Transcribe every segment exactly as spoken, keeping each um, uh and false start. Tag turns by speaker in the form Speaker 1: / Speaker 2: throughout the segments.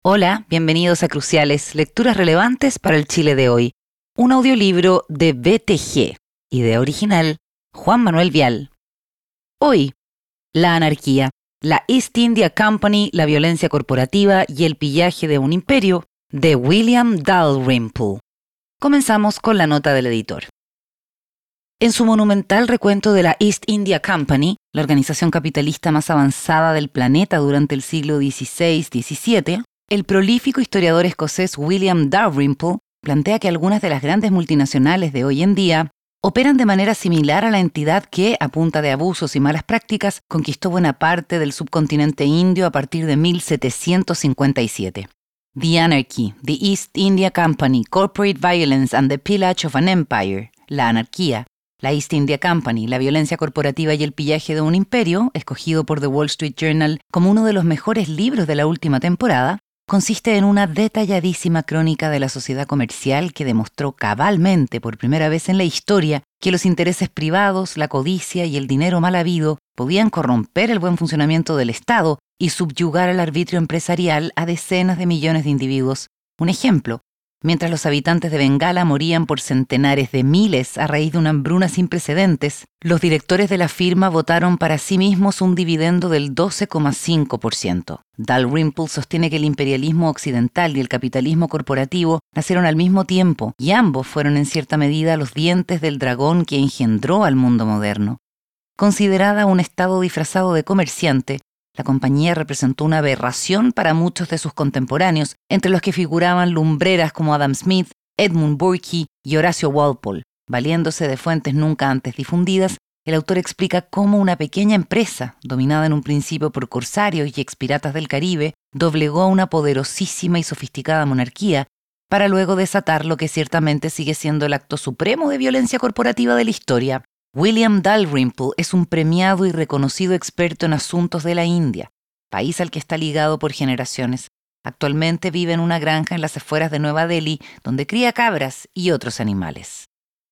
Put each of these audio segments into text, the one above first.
Speaker 1: Hola, bienvenidos a Cruciales, lecturas relevantes para el Chile de hoy. Un audiolibro de B T G, idea original, Juan Manuel Vial. Hoy, la anarquía, la East India Company, la violencia corporativa y el pillaje de un imperio, de William Dalrymple. Comenzamos con la nota del editor. En su monumental recuento de la East India Company, la organización capitalista más avanzada del planeta durante el siglo dieciséis diecisiete, el prolífico historiador escocés William Dalrymple plantea que algunas de las grandes multinacionales de hoy en día operan de manera similar a la entidad que, a punta de abusos y malas prácticas, conquistó buena parte del subcontinente indio a partir de mil setecientos cincuenta y siete. The Anarchy, the East India Company, Corporate Violence and the Pillage of an Empire, la anarquía, la East India Company, la violencia corporativa y el pillaje de un imperio, escogido por The Wall Street Journal como uno de los mejores libros de la última temporada, consiste en una detalladísima crónica de la sociedad comercial que demostró cabalmente por primera vez en la historia que los intereses privados, la codicia y el dinero mal habido podían corromper el buen funcionamiento del Estado y subyugar al arbitrio empresarial a decenas de millones de individuos. Un ejemplo: mientras los habitantes de Bengala morían por centenares de miles a raíz de una hambruna sin precedentes, los directores de la firma votaron para sí mismos un dividendo del doce coma cinco por ciento. Dalrymple sostiene que el imperialismo occidental y el capitalismo corporativo nacieron al mismo tiempo y ambos fueron en cierta medida los dientes del dragón que engendró al mundo moderno. Considerada un estado disfrazado de comerciante, la compañía representó una aberración para muchos de sus contemporáneos, entre los que figuraban lumbreras como Adam Smith, Edmund Burke y Horacio Walpole. Valiéndose de fuentes nunca antes difundidas, el autor explica cómo una pequeña empresa, dominada en un principio por corsarios y expiratas del Caribe, doblegó a una poderosísima y sofisticada monarquía, para luego desatar lo que ciertamente sigue siendo el acto supremo de violencia corporativa de la historia. William Dalrymple es un premiado y reconocido experto en asuntos de la India, país al que está ligado por generaciones. Actualmente vive en una granja en las afueras de Nueva Delhi, donde cría cabras y otros animales.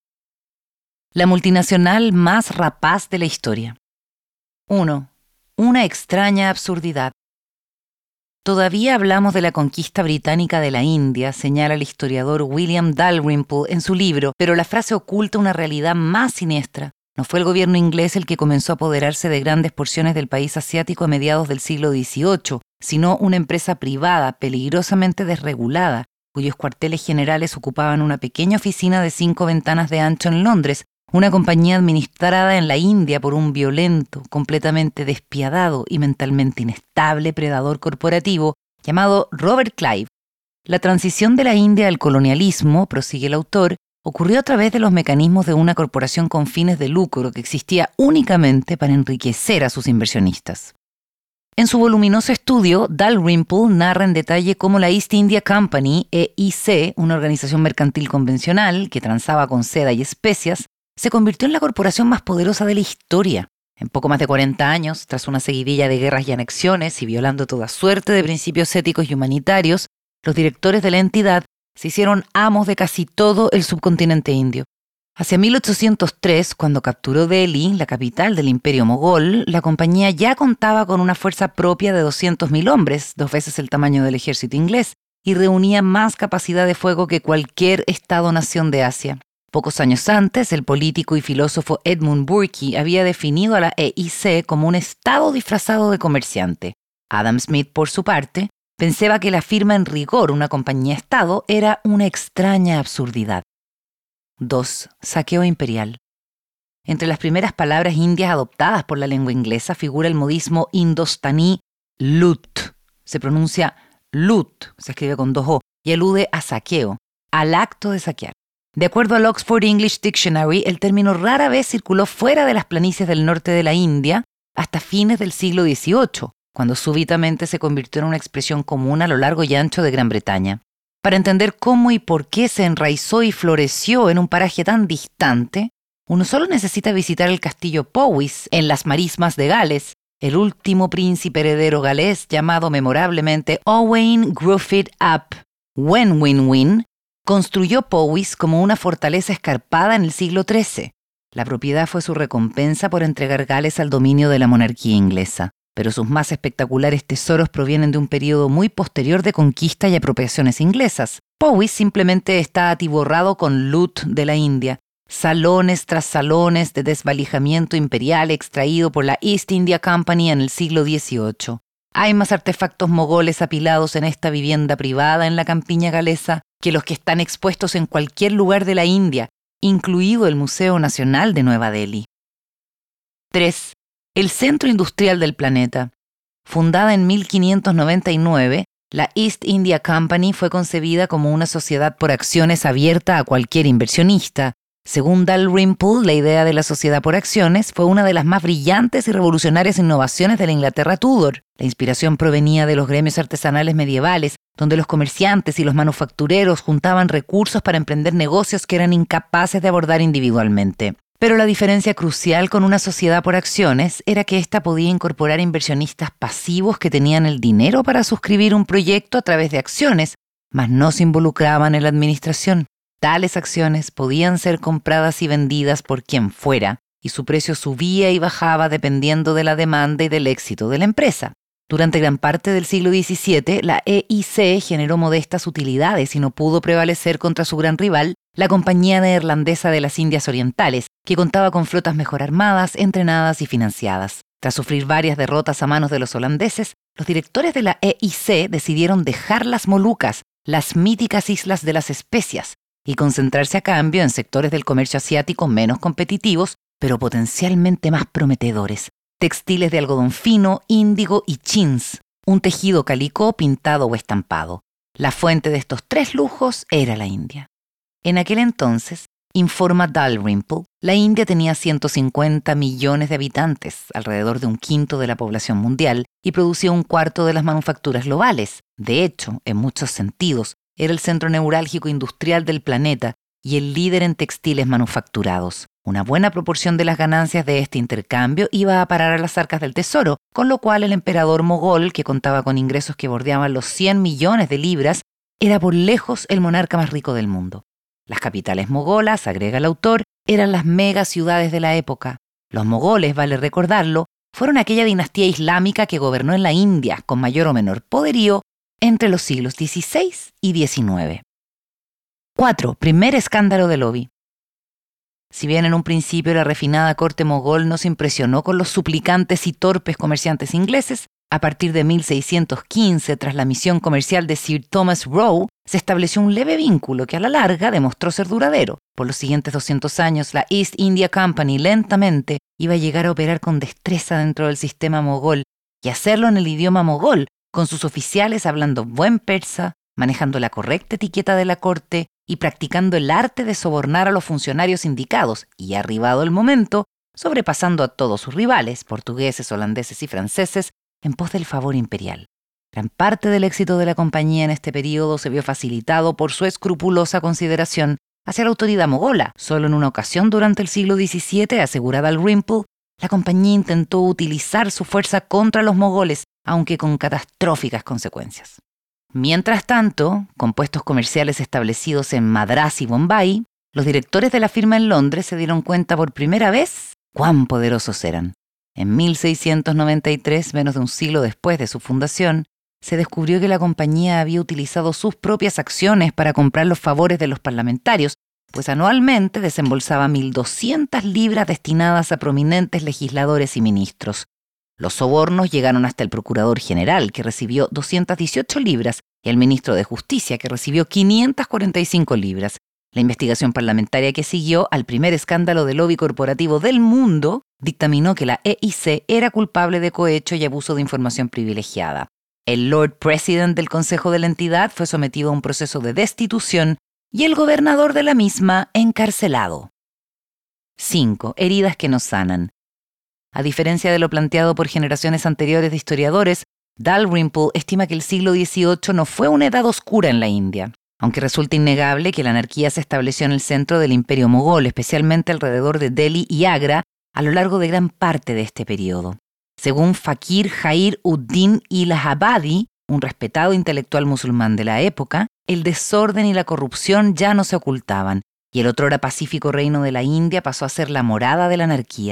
Speaker 1: La multinacional más rapaz de la historia. uno. Una extraña absurdidad. Todavía hablamos de la conquista británica de la India, señala el historiador William Dalrymple en su libro, pero la frase oculta una realidad más siniestra. No fue el gobierno inglés el que comenzó a apoderarse de grandes porciones del país asiático a mediados del siglo dieciocho, sino una empresa privada peligrosamente desregulada, cuyos cuarteles generales ocupaban una pequeña oficina de cinco ventanas de ancho en Londres, una compañía administrada en la India por un violento, completamente despiadado y mentalmente inestable predador corporativo llamado Robert Clive. La transición de la India al colonialismo, prosigue el autor, ocurrió a través de los mecanismos de una corporación con fines de lucro que existía únicamente para enriquecer a sus inversionistas. En su voluminoso estudio, Dalrymple narra en detalle cómo la East India Company, E I C, una organización mercantil convencional que transaba con seda y especias, se convirtió en la corporación más poderosa de la historia. En poco más de cuarenta años, tras una seguidilla de guerras y anexiones y violando toda suerte de principios éticos y humanitarios, los directores de la entidad se hicieron amos de casi todo el subcontinente indio. Hacia mil ochocientos tres, cuando capturó Delhi, la capital del imperio mogol, la compañía ya contaba con una fuerza propia de doscientos mil hombres, dos veces el tamaño del ejército inglés, y reunía más capacidad de fuego que cualquier estado-nación de Asia. Pocos años antes, el político y filósofo Edmund Burke había definido a la E I C como un estado disfrazado de comerciante. Adam Smith, por su parte, pensaba que la firma en rigor, una compañía-estado, era una extraña absurdidad. dos. Saqueo imperial. Entre las primeras palabras indias adoptadas por la lengua inglesa figura el modismo indostaní lut. Se pronuncia lut, se escribe con dos O, y alude a saqueo, al acto de saquear. De acuerdo al Oxford English Dictionary, el término rara vez circuló fuera de las planicies del norte de la India hasta fines del siglo dieciocho, cuando súbitamente se convirtió en una expresión común a lo largo y ancho de Gran Bretaña. Para entender cómo y por qué se enraizó y floreció en un paraje tan distante, uno solo necesita visitar el castillo Powys en las Marismas de Gales, el último príncipe heredero galés llamado memorablemente Owain Gruffydd ap Wenwynwyn, construyó Powys como una fortaleza escarpada en el siglo trece. La propiedad fue su recompensa por entregar Gales al dominio de la monarquía inglesa. pero sus más espectaculares tesoros provienen de un periodo muy posterior de conquista y apropiaciones inglesas. Powys simplemente está atiborrado con loot de la India, salones tras salones de desvalijamiento imperial extraído por la East India Company en el siglo dieciocho. Hay más artefactos mogoles apilados en esta vivienda privada en la campiña galesa que los que están expuestos en cualquier lugar de la India, incluido el Museo Nacional de Nueva Delhi. tres. El centro industrial del planeta. Fundada en mil quinientos noventa y nueve, la East India Company fue concebida como una sociedad por acciones abierta a cualquier inversionista. Según Dalrymple, la idea de la sociedad por acciones fue una de las más brillantes y revolucionarias innovaciones de la Inglaterra Tudor. La inspiración provenía de los gremios artesanales medievales, donde los comerciantes y los manufactureros juntaban recursos para emprender negocios que eran incapaces de abordar individualmente. Pero la diferencia crucial con una sociedad por acciones era que ésta podía incorporar inversionistas pasivos que tenían el dinero para suscribir un proyecto a través de acciones, mas no se involucraban en la administración. Tales acciones podían ser compradas y vendidas por quien fuera, y su precio subía y bajaba dependiendo de la demanda y del éxito de la empresa. Durante gran parte del siglo diecisiete, la E I C generó modestas utilidades y no pudo prevalecer contra su gran rival, la Compañía Neerlandesa de las Indias Orientales, que contaba con flotas mejor armadas, entrenadas y financiadas. Tras sufrir varias derrotas a manos de los holandeses, los directores de la E I C decidieron dejar las Molucas, las míticas Islas de las Especias, y concentrarse a cambio en sectores del comercio asiático menos competitivos, pero potencialmente más prometedores. Textiles de algodón fino, índigo y chintz, un tejido calicó pintado o estampado. La fuente de estos tres lujos era la India. En aquel entonces, informa Dalrymple, la India tenía ciento cincuenta millones de habitantes, alrededor de un quinto de la población mundial, y producía un cuarto de las manufacturas globales. De hecho, en muchos sentidos, era el centro neurálgico industrial del planeta y el líder en textiles manufacturados. Una buena proporción de las ganancias de este intercambio iba a parar a las arcas del tesoro, con lo cual el emperador mogol, que contaba con ingresos que bordeaban los cien millones de libras, era por lejos el monarca más rico del mundo. Las capitales mogolas, agrega el autor, eran las megaciudades de la época. Los mogoles, vale recordarlo, fueron aquella dinastía islámica que gobernó en la India con mayor o menor poderío entre los siglos dieciséis y diecinueve. cuatro. Primer escándalo de lobby. Si bien en un principio la refinada corte mogol no se impresionó con los suplicantes y torpes comerciantes ingleses, a partir de mil seiscientos quince, tras la misión comercial de Sir Thomas Roe, se estableció un leve vínculo que a la larga demostró ser duradero. Por los siguientes doscientos años, la East India Company lentamente iba a llegar a operar con destreza dentro del sistema mogol y hacerlo en el idioma mogol, con sus oficiales hablando buen persa, manejando la correcta etiqueta de la corte y practicando el arte de sobornar a los funcionarios indicados, y arribado el momento, sobrepasando a todos sus rivales, portugueses, holandeses y franceses, en pos del favor imperial. Gran parte del éxito de la compañía en este periodo se vio facilitado por su escrupulosa consideración hacia la autoridad mogola. Solo en una ocasión durante el siglo diecisiete, asegura Dalrymple, la compañía intentó utilizar su fuerza contra los mogoles, aunque con catastróficas consecuencias. Mientras tanto, con puestos comerciales establecidos en Madrás y Bombay, los directores de la firma en Londres se dieron cuenta por primera vez cuán poderosos eran. En mil seiscientos noventa y tres, menos de un siglo después de su fundación, se descubrió que la compañía había utilizado sus propias acciones para comprar los favores de los parlamentarios, pues anualmente desembolsaba mil doscientas libras destinadas a prominentes legisladores y ministros. Los sobornos llegaron hasta el procurador general, que recibió doscientas dieciocho libras, y el ministro de Justicia, que recibió quinientas cuarenta y cinco libras. La investigación parlamentaria que siguió al primer escándalo de lobby corporativo del mundo dictaminó que la E I C era culpable de cohecho y abuso de información privilegiada. El Lord President del Consejo de la entidad fue sometido a un proceso de destitución y el gobernador de la misma encarcelado. cinco. Heridas que no sanan. A diferencia de lo planteado por generaciones anteriores de historiadores, Dalrymple estima que el siglo dieciocho no fue una edad oscura en la India, aunque resulta innegable que la anarquía se estableció en el centro del imperio mogol, especialmente alrededor de Delhi y Agra, a lo largo de gran parte de este periodo. Según Fakir Jair ud-Din Ilahabadi, un respetado intelectual musulmán de la época, el desorden y la corrupción ya no se ocultaban, y el otrora pacífico reino de la India pasó a ser la morada de la anarquía.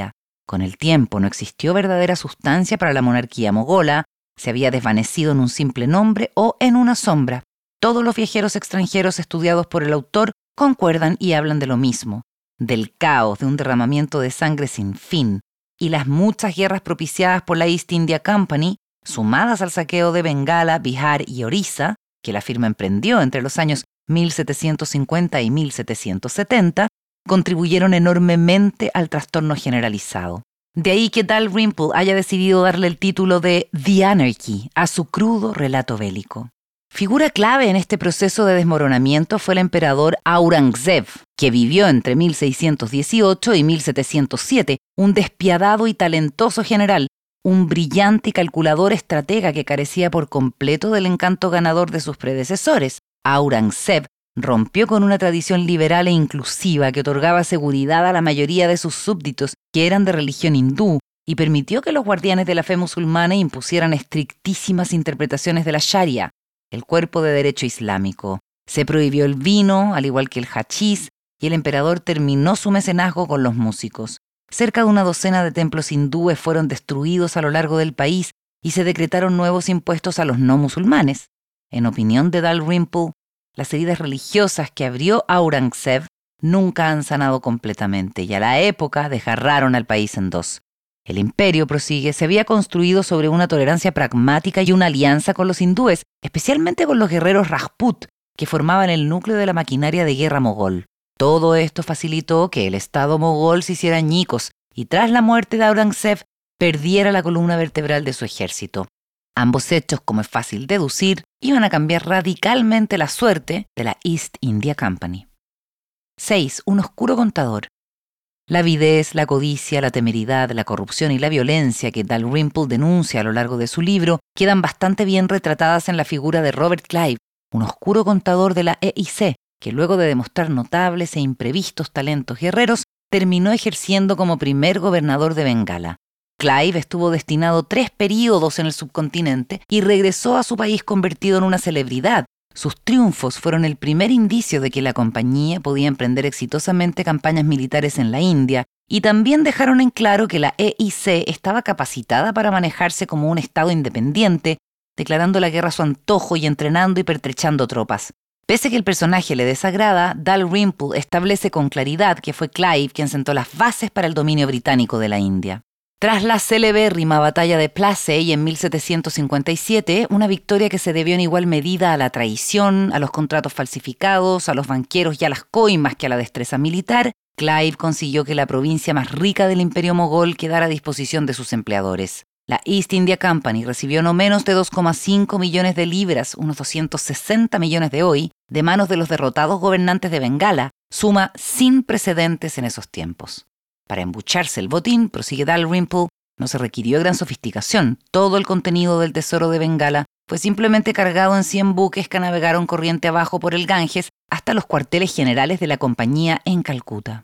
Speaker 1: Con el tiempo no existió verdadera sustancia para la monarquía mogola, se había desvanecido en un simple nombre o en una sombra. Todos los viajeros extranjeros estudiados por el autor concuerdan y hablan de lo mismo, del caos, de un derramamiento de sangre sin fin, y las muchas guerras propiciadas por la East India Company, sumadas al saqueo de Bengala, Bihar y Orissa, que la firma emprendió entre los años mil setecientos cincuenta y mil setecientos setenta, contribuyeron enormemente al trastorno generalizado. De ahí que Dalrymple haya decidido darle el título de The Anarchy a su crudo relato bélico. Figura clave en este proceso de desmoronamiento fue el emperador Aurangzeb, que vivió entre mil seiscientos dieciocho y mil setecientos siete, un despiadado y talentoso general, un brillante y calculador estratega que carecía por completo del encanto ganador de sus predecesores. Aurangzeb rompió con una tradición liberal e inclusiva que otorgaba seguridad a la mayoría de sus súbditos, que eran de religión hindú, y permitió que los guardianes de la fe musulmana impusieran estrictísimas interpretaciones de la Sharia, el cuerpo de derecho islámico. Se prohibió el vino, al igual que el hachís, y el emperador terminó su mecenazgo con los músicos. Cerca de una docena de templos hindúes fueron destruidos a lo largo del país y se decretaron nuevos impuestos a los no musulmanes. En opinión de Dalrymple, las heridas religiosas que abrió Aurangzeb nunca han sanado completamente y a la época desgarraron al país en dos. El imperio, prosigue, se había construido sobre una tolerancia pragmática y una alianza con los hindúes, especialmente con los guerreros Rajput, que formaban el núcleo de la maquinaria de guerra mogol. Todo esto facilitó que el Estado mogol se hiciera añicos y tras la muerte de Aurangzeb perdiera la columna vertebral de su ejército. Ambos hechos, como es fácil deducir, iban a cambiar radicalmente la suerte de la East India Company. seis. Un oscuro contador. La avidez, la codicia, la temeridad, la corrupción y la violencia que Dalrymple denuncia a lo largo de su libro quedan bastante bien retratadas en la figura de Robert Clive, un oscuro contador de la E I C, que luego de demostrar notables e imprevistos talentos guerreros, terminó ejerciendo como primer gobernador de Bengala. Clive estuvo destinado tres períodos en el subcontinente y regresó a su país convertido en una celebridad. Sus triunfos fueron el primer indicio de que la compañía podía emprender exitosamente campañas militares en la India y también dejaron en claro que la E I C estaba capacitada para manejarse como un estado independiente, declarando la guerra a su antojo y entrenando y pertrechando tropas. Pese a que el personaje le desagrada, Dalrymple establece con claridad que fue Clive quien sentó las bases para el dominio británico de la India. Tras la celebérrima batalla de Plassey en mil setecientos cincuenta y siete, una victoria que se debió en igual medida a la traición, a los contratos falsificados, a los banqueros y a las coimas que a la destreza militar, Clive consiguió que la provincia más rica del imperio mogol quedara a disposición de sus empleadores. La East India Company recibió no menos de dos coma cinco millones de libras, unos doscientos sesenta millones de hoy, de manos de los derrotados gobernantes de Bengala, suma sin precedentes en esos tiempos. Para embucharse el botín, prosigue Dalrymple, no se requirió gran sofisticación. Todo el contenido del tesoro de Bengala fue simplemente cargado en cien buques que navegaron corriente abajo por el Ganges hasta los cuarteles generales de la compañía en Calcuta.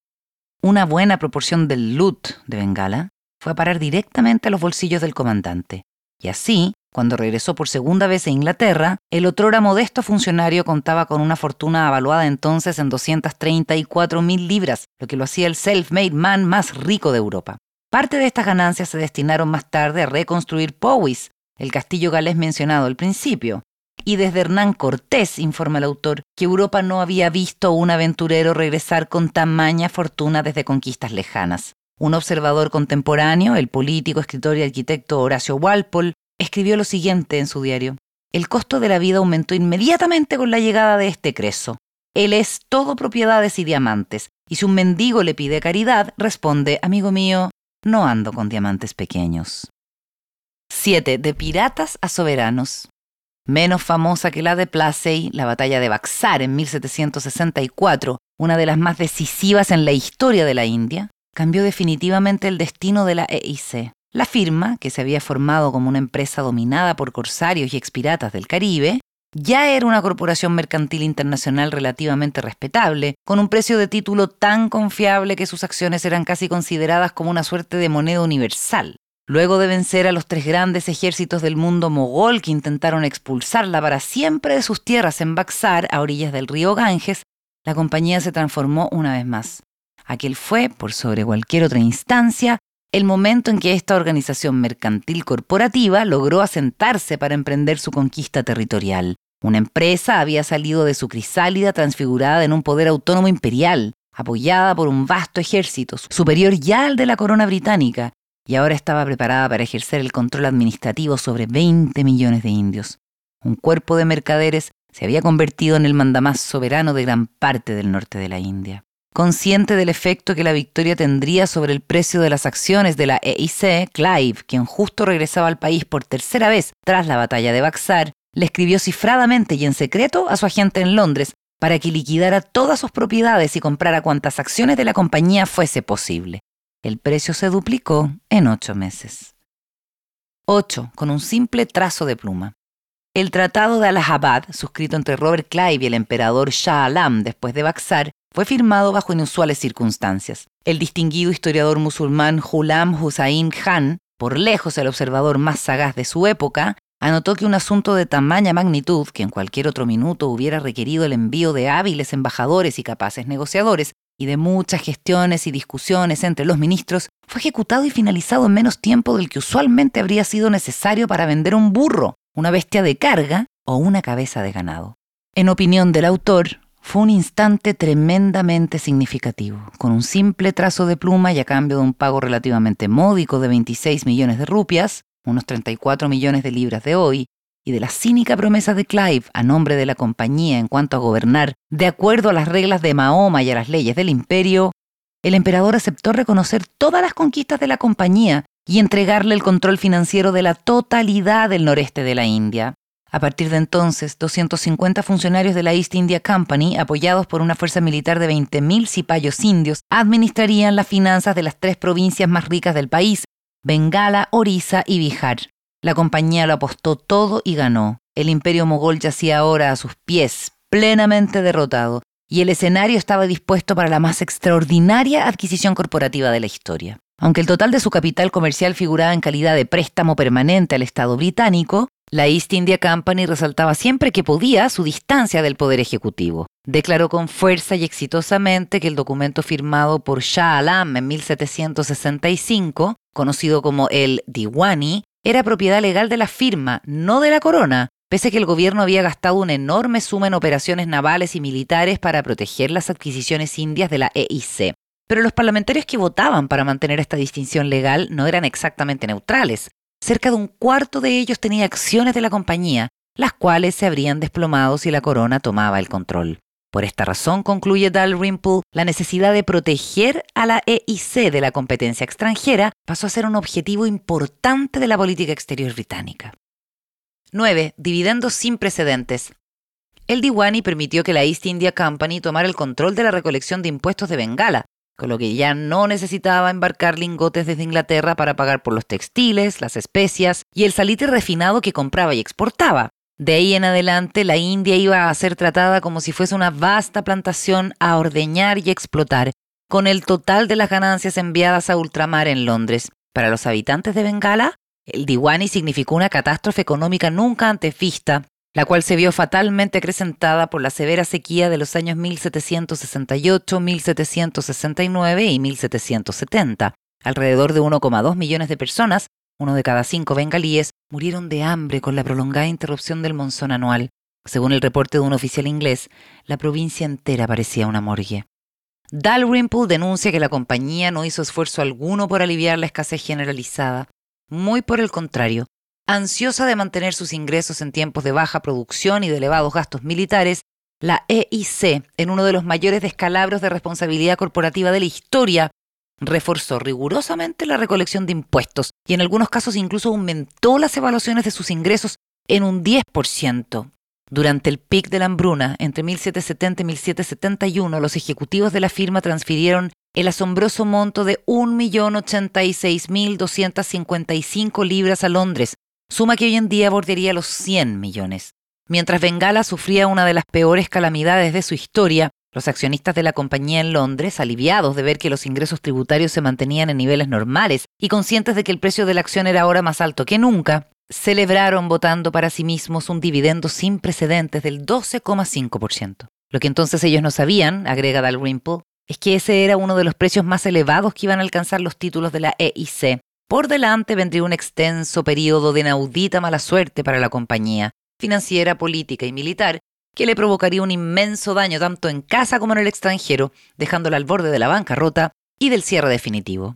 Speaker 1: Una buena proporción del loot de Bengala fue a parar directamente a los bolsillos del comandante. Y así, cuando regresó por segunda vez a Inglaterra, el otrora modesto funcionario contaba con una fortuna avaluada entonces en doscientas treinta y cuatro mil libras, lo que lo hacía el self-made man más rico de Europa. Parte de estas ganancias se destinaron más tarde a reconstruir Powys, el castillo galés mencionado al principio. Y desde Hernán Cortés, informa el autor, que Europa no había visto a un aventurero regresar con tamaña fortuna desde conquistas lejanas. Un observador contemporáneo, el político, escritor y arquitecto Horacio Walpole, escribió lo siguiente en su diario: el costo de la vida aumentó inmediatamente con la llegada de este Creso. Él es todo propiedades y diamantes, y si un mendigo le pide caridad, responde: amigo mío, no ando con diamantes pequeños. siete. De piratas a soberanos. Menos famosa que la de Plassey, la batalla de Buxar en mil setecientos sesenta y cuatro, una de las más decisivas en la historia de la India, cambió definitivamente el destino de la E I C. La firma, que se había formado como una empresa dominada por corsarios y expiratas del Caribe, ya era una corporación mercantil internacional relativamente respetable, con un precio de título tan confiable que sus acciones eran casi consideradas como una suerte de moneda universal. Luego de vencer a los tres grandes ejércitos del mundo mogol que intentaron expulsarla para siempre de sus tierras en Buxar, a orillas del río Ganges, la compañía se transformó una vez más. Aquel fue, por sobre cualquier otra instancia, el momento en que esta organización mercantil corporativa logró asentarse para emprender su conquista territorial. Una empresa había salido de su crisálida transfigurada en un poder autónomo imperial, apoyada por un vasto ejército, superior ya al de la corona británica, y ahora estaba preparada para ejercer el control administrativo sobre veinte millones de indios. Un cuerpo de mercaderes se había convertido en el mandamás soberano de gran parte del norte de la India. Consciente del efecto que la victoria tendría sobre el precio de las acciones de la E I C, Clive, quien justo regresaba al país por tercera vez tras la batalla de Buxar, le escribió cifradamente y en secreto a su agente en Londres para que liquidara todas sus propiedades y comprara cuantas acciones de la compañía fuese posible. El precio se duplicó en ocho meses. ocho. Con un simple trazo de pluma. El Tratado de Allahabad, suscrito entre Robert Clive y el emperador Shah Alam después de Buxar, fue firmado bajo inusuales circunstancias. El distinguido historiador musulmán Ghulam Hussain Khan, por lejos el observador más sagaz de su época, anotó que un asunto de tamaña magnitud, que en cualquier otro minuto hubiera requerido el envío de hábiles embajadores y capaces negociadores, y de muchas gestiones y discusiones entre los ministros, fue ejecutado y finalizado en menos tiempo del que usualmente habría sido necesario para vender un burro, una bestia de carga o una cabeza de ganado. En opinión del autor, fue un instante tremendamente significativo, con un simple trazo de pluma y a cambio de un pago relativamente módico de veintiséis millones de rupias, unos treinta y cuatro millones de libras de hoy, y de la cínica promesa de Clive a nombre de la compañía en cuanto a gobernar de acuerdo a las reglas de Mahoma y a las leyes del imperio, el emperador aceptó reconocer todas las conquistas de la compañía y entregarle el control financiero de la totalidad del noreste de la India. A partir de entonces, doscientos cincuenta funcionarios de la East India Company, apoyados por una fuerza militar de veinte mil cipayos indios, administrarían las finanzas de las tres provincias más ricas del país, Bengala, Orissa y Bihar. La compañía lo apostó todo y ganó. El imperio mogol yacía ahora a sus pies, plenamente derrotado, y el escenario estaba dispuesto para la más extraordinaria adquisición corporativa de la historia. Aunque el total de su capital comercial figuraba en calidad de préstamo permanente al Estado británico, la East India Company resaltaba siempre que podía su distancia del poder ejecutivo. Declaró con fuerza y exitosamente que el documento firmado por Shah Alam en mil setecientos sesenta y cinco, conocido como el Diwani, era propiedad legal de la firma, no de la corona, pese a que el gobierno había gastado una enorme suma en operaciones navales y militares para proteger las adquisiciones indias de la E I C. Pero los parlamentarios que votaban para mantener esta distinción legal no eran exactamente neutrales. Cerca de un cuarto de ellos tenía acciones de la compañía, las cuales se habrían desplomado si la corona tomaba el control. Por esta razón, concluye Dalrymple, la necesidad de proteger a la E I C de la competencia extranjera pasó a ser un objetivo importante de la política exterior británica. nueve. Dividendos sin precedentes. El Diwani permitió que la East India Company tomara el control de la recolección de impuestos de Bengala, con lo que ya no necesitaba embarcar lingotes desde Inglaterra para pagar por los textiles, las especias y el salitre refinado que compraba y exportaba. De ahí en adelante, la India iba a ser tratada como si fuese una vasta plantación a ordeñar y explotar, con el total de las ganancias enviadas a ultramar en Londres. Para los habitantes de Bengala, el Diwani significó una catástrofe económica nunca antes vista, la cual se vio fatalmente acrecentada por la severa sequía de los años mil setecientos sesenta y ocho, mil setecientos sesenta y nueve y mil setecientos setenta. Alrededor de uno coma dos millones de personas, uno de cada cinco bengalíes, murieron de hambre con la prolongada interrupción del monzón anual. Según el reporte de un oficial inglés, la provincia entera parecía una morgue. Dalrymple denuncia que la compañía no hizo esfuerzo alguno por aliviar la escasez generalizada. Muy por el contrario, ansiosa de mantener sus ingresos en tiempos de baja producción y de elevados gastos militares, la E I C, en uno de los mayores descalabros de responsabilidad corporativa de la historia, reforzó rigurosamente la recolección de impuestos y en algunos casos incluso aumentó las evaluaciones de sus ingresos en un diez por ciento. Durante el pic de la hambruna, entre mil setecientos setenta y mil setecientos setenta y uno, los ejecutivos de la firma transfirieron el asombroso monto de un millón ochenta y seis mil doscientas cincuenta y cinco libras a Londres, suma que hoy en día bordearía los cien millones. Mientras Bengala sufría una de las peores calamidades de su historia, los accionistas de la compañía en Londres, aliviados de ver que los ingresos tributarios se mantenían en niveles normales y conscientes de que el precio de la acción era ahora más alto que nunca, celebraron votando para sí mismos un dividendo sin precedentes del doce coma cinco por ciento. Lo que entonces ellos no sabían, agrega Dalrymple, es que ese era uno de los precios más elevados que iban a alcanzar los títulos de la E I C. Por delante vendría un extenso periodo de inaudita mala suerte para la compañía, financiera, política y militar, que le provocaría un inmenso daño tanto en casa como en el extranjero, dejándola al borde de la bancarrota y del cierre definitivo.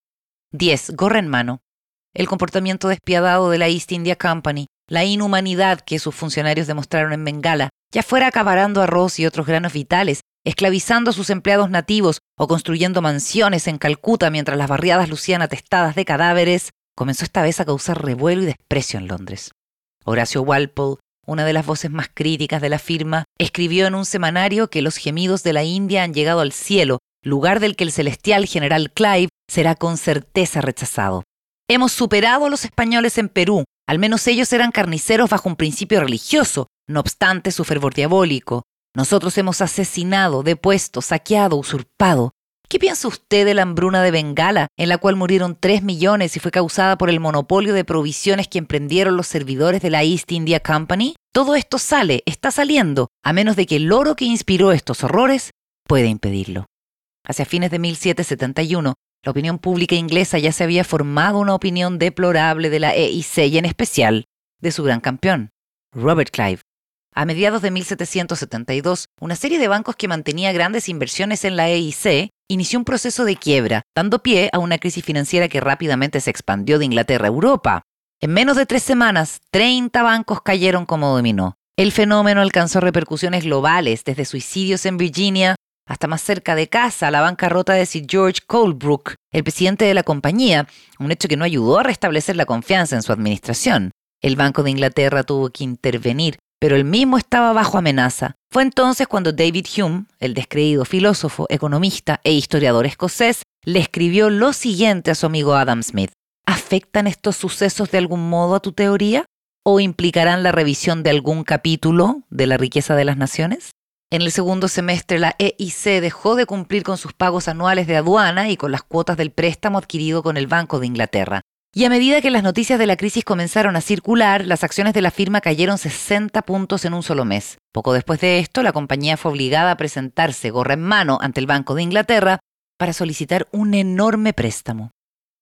Speaker 1: diez. Gorra en mano. El comportamiento despiadado de la East India Company, la inhumanidad que sus funcionarios demostraron en Bengala, ya fuera acaparando arroz y otros granos vitales, esclavizando a sus empleados nativos o construyendo mansiones en Calcuta mientras las barriadas lucían atestadas de cadáveres, comenzó esta vez a causar revuelo y desprecio en Londres. Horacio Walpole, una de las voces más críticas de la firma, escribió en un semanario que los gemidos de la India han llegado al cielo, lugar del que el celestial general Clive será con certeza rechazado. Hemos superado a los españoles en Perú, al menos ellos eran carniceros bajo un principio religioso, no obstante su fervor diabólico. Nosotros hemos asesinado, depuesto, saqueado, usurpado. ¿Qué piensa usted de la hambruna de Bengala, en la cual murieron tres millones y fue causada por el monopolio de provisiones que emprendieron los servidores de la East India Company? Todo esto sale, está saliendo, a menos de que el oro que inspiró estos horrores pueda impedirlo. Hacia fines de mil setecientos setenta y uno, la opinión pública inglesa ya se había formado una opinión deplorable de la E I C y en especial de su gran campeón, Robert Clive. A mediados de mil setecientos setenta y dos, una serie de bancos que mantenía grandes inversiones en la E I C inició un proceso de quiebra, dando pie a una crisis financiera que rápidamente se expandió de Inglaterra a Europa. En menos de tres semanas, treinta bancos cayeron como dominó. El fenómeno alcanzó repercusiones globales, desde suicidios en Virginia hasta más cerca de casa, la bancarrota de Sir George Colebrook, el presidente de la compañía, un hecho que no ayudó a restablecer la confianza en su administración. El Banco de Inglaterra tuvo que intervenir, pero él mismo estaba bajo amenaza. Fue entonces cuando David Hume, el descreído filósofo, economista e historiador escocés, le escribió lo siguiente a su amigo Adam Smith. ¿Afectan estos sucesos de algún modo a tu teoría? ¿O implicarán la revisión de algún capítulo de la riqueza de las naciones? En el segundo semestre, la E I C dejó de cumplir con sus pagos anuales de aduana y con las cuotas del préstamo adquirido con el Banco de Inglaterra. Y a medida que las noticias de la crisis comenzaron a circular, las acciones de la firma cayeron sesenta puntos en un solo mes. Poco después de esto, la compañía fue obligada a presentarse gorra en mano ante el Banco de Inglaterra para solicitar un enorme préstamo.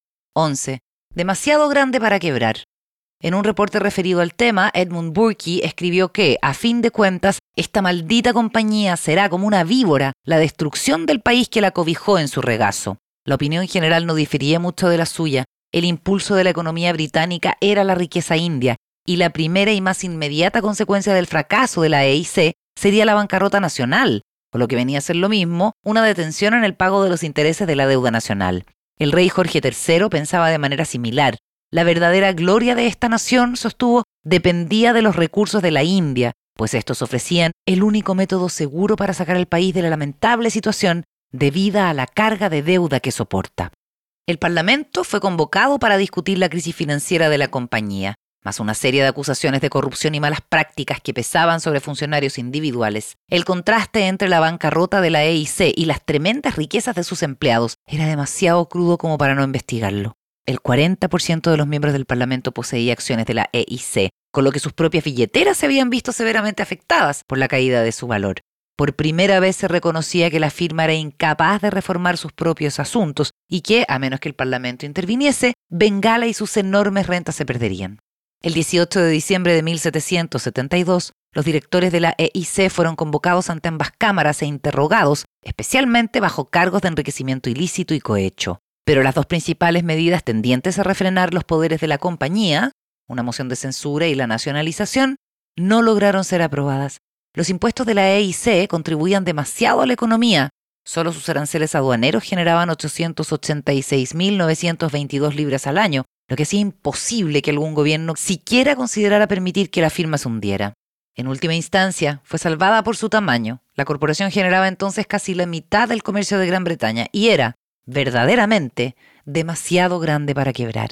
Speaker 1: once. Demasiado grande para quebrar. En un reporte referido al tema, Edmund Burke escribió que, a fin de cuentas, esta maldita compañía será como una víbora, la destrucción del país que la cobijó en su regazo. La opinión general no difería mucho de la suya. El impulso de la economía británica era la riqueza india, y la primera y más inmediata consecuencia del fracaso de la E I C sería la bancarrota nacional, con lo que venía a ser lo mismo, una detención en el pago de los intereses de la deuda nacional. El rey Jorge tercero pensaba de manera similar. La verdadera gloria de esta nación, sostuvo, dependía de los recursos de la India, pues estos ofrecían el único método seguro para sacar al país de la lamentable situación debida a la carga de deuda que soporta. El Parlamento fue convocado para discutir la crisis financiera de la compañía, más una serie de acusaciones de corrupción y malas prácticas que pesaban sobre funcionarios individuales. El contraste entre la bancarrota de la E I C y las tremendas riquezas de sus empleados era demasiado crudo como para no investigarlo. El cuarenta por ciento de los miembros del Parlamento poseía acciones de la E I C, con lo que sus propias billeteras se habían visto severamente afectadas por la caída de su valor. Por primera vez se reconocía que la firma era incapaz de reformar sus propios asuntos y que, a menos que el Parlamento interviniese, Bengala y sus enormes rentas se perderían. El dieciocho de diciembre de mil setecientos setenta y dos, los directores de la E I C fueron convocados ante ambas cámaras e interrogados, especialmente bajo cargos de enriquecimiento ilícito y cohecho. Pero las dos principales medidas tendientes a refrenar los poderes de la compañía, una moción de censura y la nacionalización, no lograron ser aprobadas. Los impuestos de la E I C contribuían demasiado a la economía. Solo sus aranceles aduaneros generaban ochocientas ochenta y seis mil novecientas veintidós libras al año, lo que hacía imposible que algún gobierno siquiera considerara permitir que la firma se hundiera. En última instancia, fue salvada por su tamaño. La corporación generaba entonces casi la mitad del comercio de Gran Bretaña y era, verdaderamente, demasiado grande para quebrar.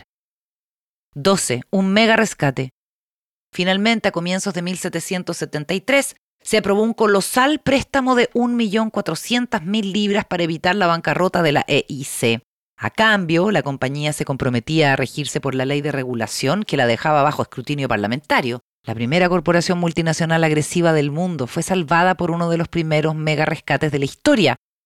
Speaker 1: doce. Un mega rescate. Finalmente, a comienzos de mil setecientos setenta y tres, se aprobó un colosal préstamo de un millón cuatrocientas mil libras para evitar la bancarrota de la E I C. A cambio, la compañía se comprometía a regirse por la ley de regulación que la dejaba bajo escrutinio parlamentario. La primera corporación multinacional agresiva del mundo fue salvada por uno de los primeros mega rescates de la historia.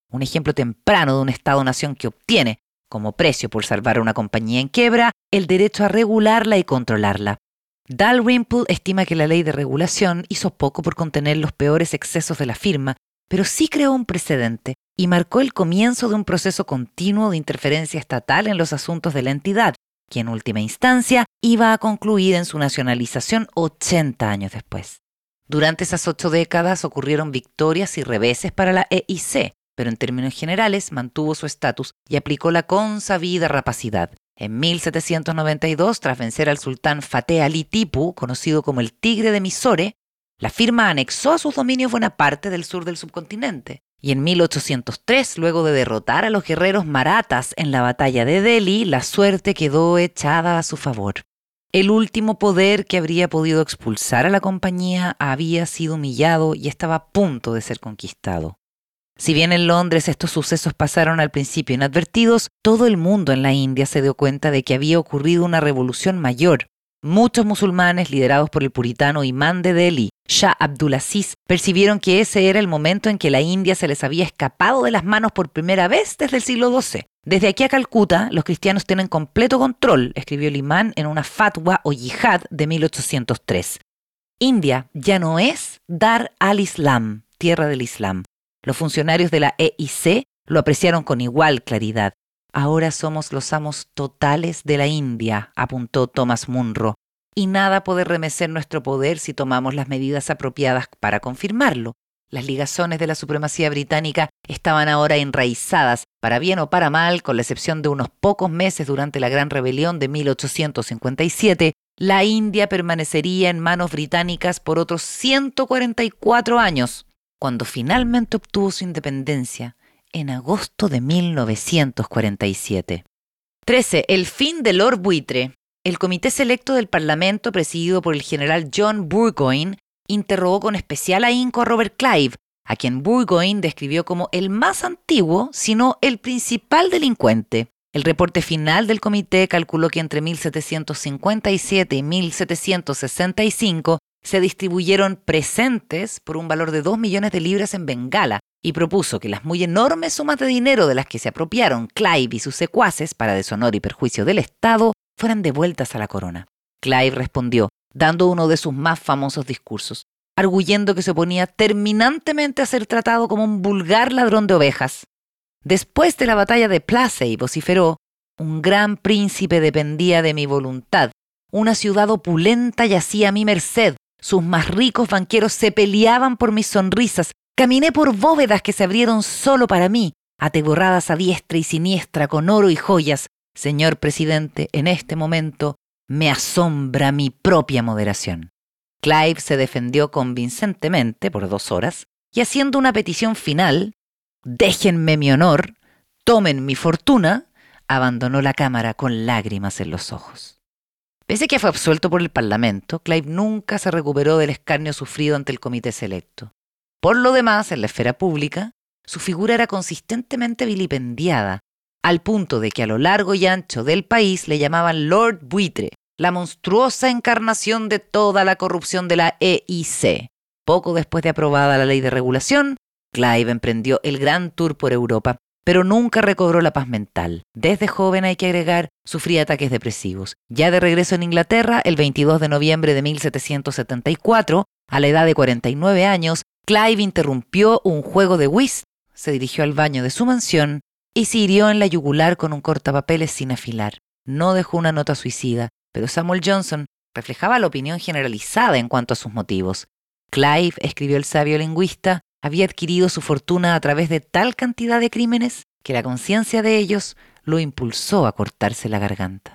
Speaker 1: un ejemplo temprano de un Estado-nación que obtiene, como precio por salvar a una compañía en quiebra, el derecho a regularla y controlarla. Dalrymple estima que la ley de regulación hizo poco por contener los peores excesos de la firma, pero sí creó un precedente y marcó el comienzo de un proceso continuo de interferencia estatal en los asuntos de la entidad, que en última instancia iba a concluir en su nacionalización ochenta años después. Durante esas ocho décadas ocurrieron victorias y reveses para la E I C, pero en términos generales mantuvo su estatus y aplicó la consabida rapacidad. En mil setecientos noventa y dos, tras vencer al sultán Fateh Ali Tipu, conocido como el Tigre de Mysore, la firma anexó a sus dominios buena parte del sur del subcontinente. Y en mil ochocientos tres, luego de derrotar a los guerreros marathas en la batalla de Delhi, la suerte quedó echada a su favor. El último poder que habría podido expulsar a la compañía había sido humillado y estaba a punto de ser conquistado. Si bien en Londres estos sucesos pasaron al principio inadvertidos, todo el mundo en la India se dio cuenta de que había ocurrido una revolución mayor. Muchos musulmanes, liderados por el puritano imán de Delhi, Shah Abdulaziz, percibieron que ese era el momento en que la India se les había escapado de las manos por primera vez desde el siglo doce. Desde aquí a Calcuta, los cristianos tienen completo control, escribió el imán en una fatwa o yihad de mil ochocientos tres. India ya no es Dar al-Islam, tierra del Islam. Los funcionarios de la E I C lo apreciaron con igual claridad. Ahora somos los amos totales de la India, apuntó Thomas Munro, y nada puede remecer nuestro poder si tomamos las medidas apropiadas para confirmarlo. Las ligazones de la supremacía británica estaban ahora enraizadas, para bien o para mal, con la excepción de unos pocos meses durante la Gran Rebelión de mil ochocientos cincuenta y siete, la India permanecería en manos británicas por otros ciento cuarenta y cuatro años, cuando finalmente obtuvo su independencia, en agosto de mil novecientos cuarenta y siete. trece. El fin de Lord Buitre. El comité selecto del Parlamento, presidido por el general John Burgoyne, interrogó con especial ahínco a Robert Clive, a quien Burgoyne describió como el más antiguo, sino el principal delincuente. El reporte final del comité calculó que entre mil setecientos cincuenta y siete y mil setecientos sesenta y cinco se distribuyeron presentes por un valor de dos millones de libras en Bengala y propuso que las muy enormes sumas de dinero de las que se apropiaron Clive y sus secuaces para deshonor y perjuicio del Estado fueran devueltas a la corona. Clive respondió, dando uno de sus más famosos discursos, arguyendo que se oponía terminantemente a ser tratado como un vulgar ladrón de ovejas. Después de la batalla de Plassey, vociferó, un gran príncipe dependía de mi voluntad, una ciudad opulenta yacía a mi merced, sus más ricos banqueros se peleaban por mis sonrisas, caminé por bóvedas que se abrieron solo para mí, atiborradas a diestra y siniestra con oro y joyas. Señor presidente, en este momento me asombra mi propia moderación. Clive se defendió convincentemente por dos horas y haciendo una petición final, déjenme mi honor, tomen mi fortuna, abandonó la cámara con lágrimas en los ojos. Pese a que fue absuelto por el Parlamento, Clive nunca se recuperó del escarnio sufrido ante el comité selecto. Por lo demás, en la esfera pública, su figura era consistentemente vilipendiada, al punto de que a lo largo y ancho del país le llamaban Lord Buitre, la monstruosa encarnación de toda la corrupción de la E I C. Poco después de aprobada la ley de regulación, Clive emprendió el gran tour por Europa, pero nunca recobró la paz mental. Desde joven, hay que agregar, sufría ataques depresivos. Ya de regreso en Inglaterra, el veintidós de noviembre de mil setecientos setenta y cuatro, a la edad de cuarenta y nueve años, Clive interrumpió un juego de whist, se dirigió al baño de su mansión y se hirió en la yugular con un cortapapeles sin afilar. No dejó una nota suicida, pero Samuel Johnson reflejaba la opinión generalizada en cuanto a sus motivos. Clive, escribió el sabio lingüista, había adquirido su fortuna a través de tal cantidad de crímenes que la conciencia de ellos lo impulsó a cortarse la garganta.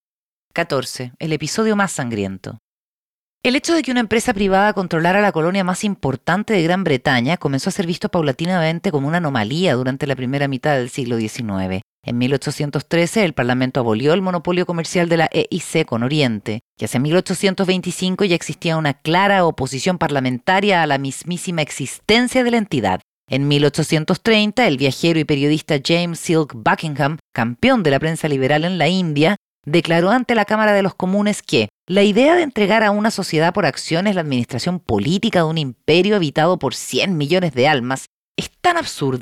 Speaker 1: catorce. El episodio más sangriento. El hecho de que una empresa privada controlara la colonia más importante de Gran Bretaña comenzó a ser visto paulatinamente como una anomalía durante la primera mitad del siglo diecinueve. En mil ochocientos trece, el Parlamento abolió el monopolio comercial de la E I C con Oriente, y hacia mil ochocientos veinticinco ya existía una clara oposición parlamentaria a la mismísima existencia de la entidad. En mil ochocientos treinta, el viajero y periodista James Silk Buckingham, campeón de la prensa liberal en la India, declaró ante la Cámara de los Comunes que la idea de entregar a una sociedad por acciones la administración política de un imperio habitado por cien millones de almas es tan absurda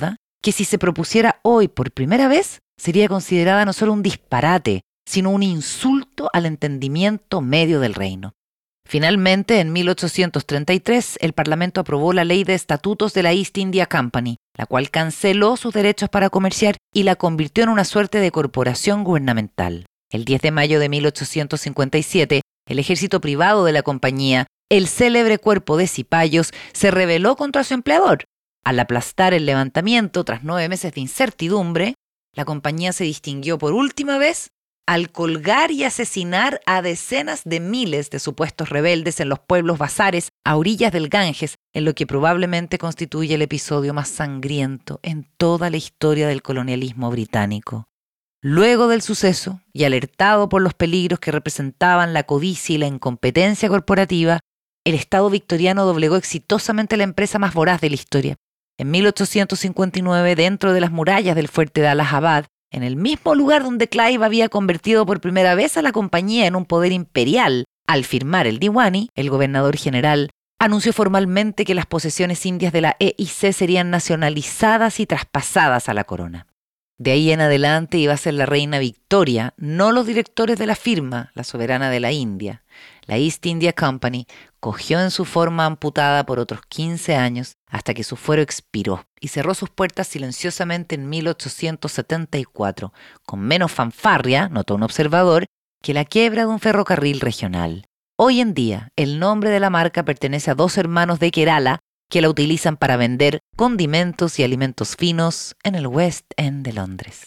Speaker 1: que si se propusiera hoy por primera vez, sería considerada no solo un disparate, sino un insulto al entendimiento medio del reino. Finalmente, en mil ochocientos treinta y tres, el Parlamento aprobó la Ley de Estatutos de la East India Company, la cual canceló sus derechos para comerciar y la convirtió en una suerte de corporación gubernamental. El diez de mayo de mil ochocientos cincuenta y siete, el ejército privado de la compañía, el célebre cuerpo de cipayos, se rebeló contra su empleador. Al aplastar el levantamiento tras nueve meses de incertidumbre, la compañía se distinguió por última vez al colgar y asesinar a decenas de miles de supuestos rebeldes en los pueblos bazares a orillas del Ganges, en lo que probablemente constituye el episodio más sangriento en toda la historia del colonialismo británico. Luego del suceso, y alertado por los peligros que representaban la codicia y la incompetencia corporativa, el Estado victoriano doblegó exitosamente la empresa más voraz de la historia. En mil ochocientos cincuenta y nueve, dentro de las murallas del fuerte de Allahabad, en el mismo lugar donde Clive había convertido por primera vez a la compañía en un poder imperial, al firmar el Diwani, el gobernador general anunció formalmente que las posesiones indias de la E I C serían nacionalizadas y traspasadas a la corona. De ahí en adelante iba a ser la reina Victoria, no los directores de la firma, la soberana de la India. La East India Company cogió en su forma amputada por otros quince años hasta que su fuero expiró y cerró sus puertas silenciosamente en mil ochocientos setenta y cuatro, con menos fanfarria, notó un observador, que la quiebra de un ferrocarril regional. Hoy en día, el nombre de la marca pertenece a dos hermanos de Kerala que la utilizan para vender condimentos y alimentos finos en el West End de Londres.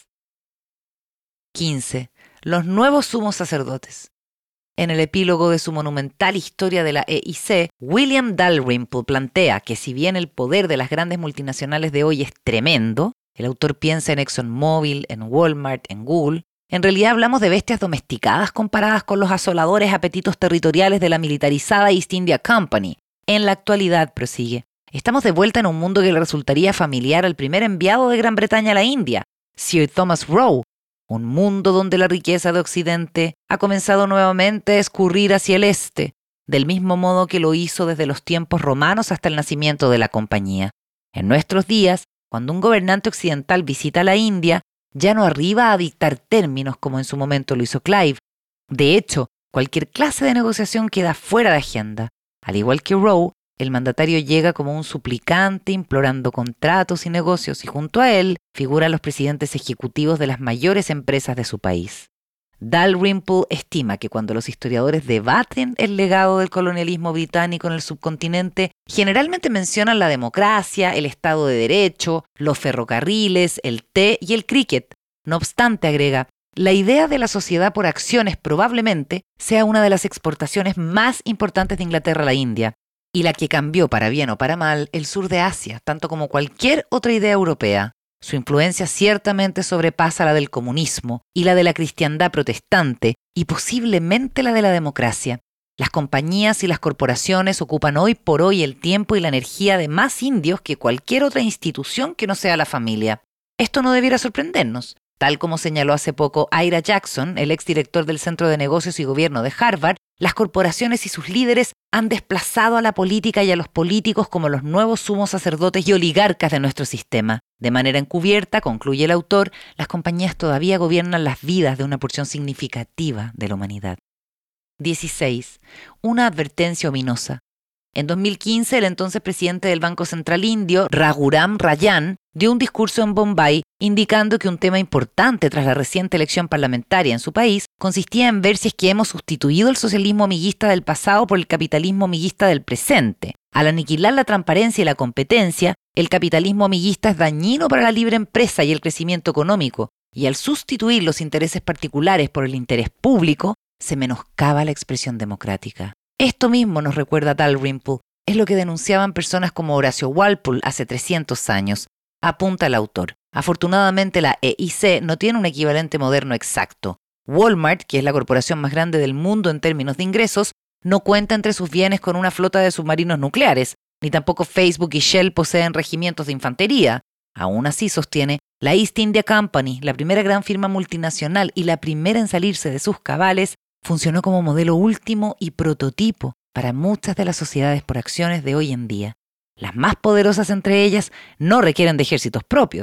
Speaker 1: quince. Los nuevos sumos sacerdotes. En el epílogo de su monumental historia de la E I C, William Dalrymple plantea que si bien el poder de las grandes multinacionales de hoy es tremendo, el autor piensa en ExxonMobil, en Walmart, en Google, en realidad hablamos de bestias domesticadas comparadas con los asoladores apetitos territoriales de la militarizada East India Company. En la actualidad, prosigue, estamos de vuelta en un mundo que le resultaría familiar al primer enviado de Gran Bretaña a la India, Sir Thomas Roe, un mundo donde la riqueza de Occidente ha comenzado nuevamente a escurrir hacia el este, del mismo modo que lo hizo desde los tiempos romanos hasta el nacimiento de la compañía. En nuestros días, cuando un gobernante occidental visita la India, ya no arriba a dictar términos como en su momento lo hizo Clive. De hecho, cualquier clase de negociación queda fuera de agenda. Al igual que Roe, el mandatario llega como un suplicante implorando contratos y negocios y junto a él figuran los presidentes ejecutivos de las mayores empresas de su país. Dalrymple estima que cuando los historiadores debaten el legado del colonialismo británico en el subcontinente, generalmente mencionan la democracia, el Estado de Derecho, los ferrocarriles, el té y el cricket. No obstante, agrega, la idea de la sociedad por acciones probablemente sea una de las exportaciones más importantes de Inglaterra a la India, y la que cambió para bien o para mal el sur de Asia, tanto como cualquier otra idea europea. Su influencia ciertamente sobrepasa la del comunismo y la de la cristiandad protestante y posiblemente la de la democracia. Las compañías y las corporaciones ocupan hoy por hoy el tiempo y la energía de más indios que cualquier otra institución que no sea la familia. Esto no debiera sorprendernos. Tal como señaló hace poco Ira Jackson, el exdirector del Centro de Negocios y Gobierno de Harvard, las corporaciones y sus líderes han desplazado a la política y a los políticos como los nuevos sumos sacerdotes y oligarcas de nuestro sistema. De manera encubierta, concluye el autor, las compañías todavía gobiernan las vidas de una porción significativa de la humanidad. dieciséis. Una advertencia ominosa. En dos mil quince, el entonces presidente del Banco Central Indio, Raghuram Rajan, dio un discurso en Bombay indicando que un tema importante tras la reciente elección parlamentaria en su país consistía en ver si es que hemos sustituido el socialismo amiguista del pasado por el capitalismo amiguista del presente. Al aniquilar la transparencia y la competencia, el capitalismo amiguista es dañino para la libre empresa y el crecimiento económico, y al sustituir los intereses particulares por el interés público, se menoscaba la expresión democrática. Esto mismo nos recuerda Dalrymple, es lo que denunciaban personas como Horacio Walpole hace trescientos años, apunta el autor. Afortunadamente la E I C no tiene un equivalente moderno exacto. Walmart, que es la corporación más grande del mundo en términos de ingresos, no cuenta entre sus bienes con una flota de submarinos nucleares, ni tampoco Facebook y Shell poseen regimientos de infantería. Aún así, sostiene, la East India Company, la primera gran firma multinacional y la primera en salirse de sus cabales, funcionó como modelo último y prototipo para muchas de las sociedades por acciones de hoy en día. Las más poderosas entre ellas no requieren de ejércitos propios,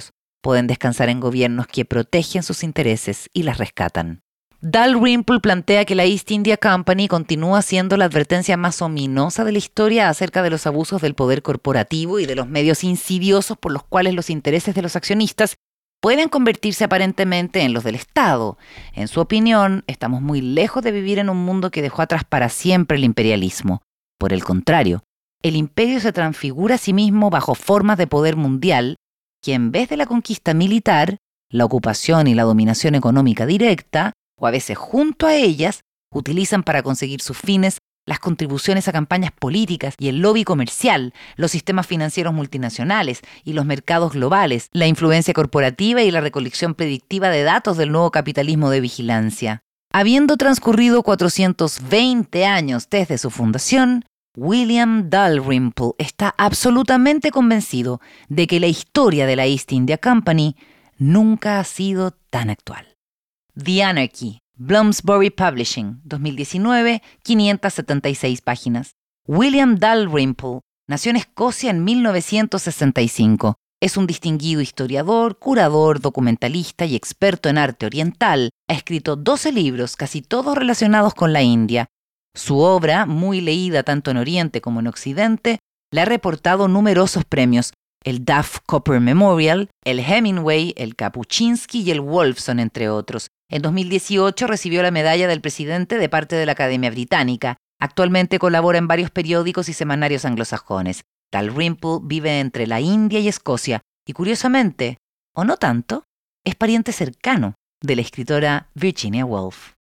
Speaker 1: pueden descansar en gobiernos que protegen sus intereses y las rescatan. Dalrymple plantea que la East India Company continúa siendo la advertencia más ominosa de la historia acerca de los abusos del poder corporativo y de los medios insidiosos por los cuales los intereses de los accionistas pueden convertirse aparentemente en los del Estado. En su opinión, estamos muy lejos de vivir en un mundo que dejó atrás para siempre el imperialismo. Por el contrario, el imperio se transfigura a sí mismo bajo formas de poder mundial que en vez de la conquista militar, la ocupación y la dominación económica directa, o a veces junto a ellas, utilizan para conseguir sus fines las contribuciones a campañas políticas y el lobby comercial, los sistemas financieros multinacionales y los mercados globales, la influencia corporativa y la recolección predictiva de datos del nuevo capitalismo de vigilancia. Habiendo transcurrido cuatrocientos veinte años desde su fundación, William Dalrymple está absolutamente convencido de que la historia de la East India Company nunca ha sido tan actual. The Anarchy, Bloomsbury Publishing, dos mil diecinueve, quinientas setenta y seis páginas. William Dalrymple nació en Escocia en mil novecientos sesenta y cinco. Es un distinguido historiador, curador, documentalista y experto en arte oriental. Ha escrito doce libros, casi todos relacionados con la India. Su obra, muy leída tanto en Oriente como en Occidente, le ha reportado numerosos premios: el Duff Copper Memorial, el Hemingway, el Kapuscinski y el Wolfson, entre otros. En dos mil dieciocho recibió la medalla del presidente de parte de la Academia Británica. Actualmente colabora en varios periódicos y semanarios anglosajones. Dalrymple vive entre la India y Escocia y, curiosamente, o no tanto, es pariente cercano de la escritora Virginia Woolf.